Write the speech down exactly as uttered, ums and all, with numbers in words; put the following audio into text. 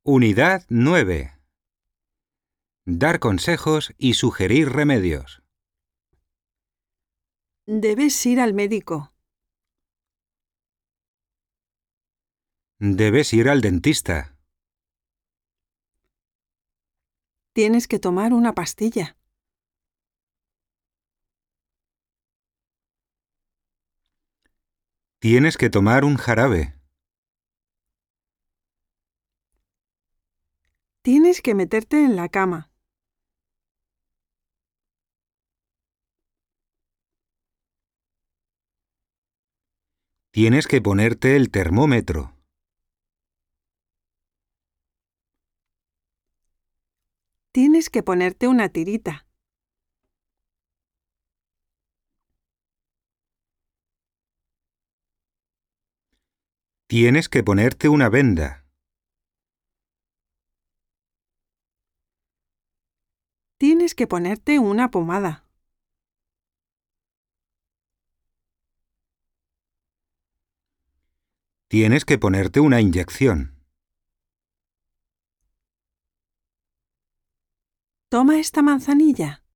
Unidad nueve. Dar consejos y sugerir remedios. Debes ir al médico. Debes ir al dentista. Tienes que tomar una pastilla. Tienes que tomar un jarabe. Tienes que meterte en la cama. Tienes que ponerte el termómetro. Tienes que ponerte una tirita. Tienes que ponerte una venda. Tienes que ponerte una pomada. Tienes que ponerte una inyección. Toma esta manzanilla.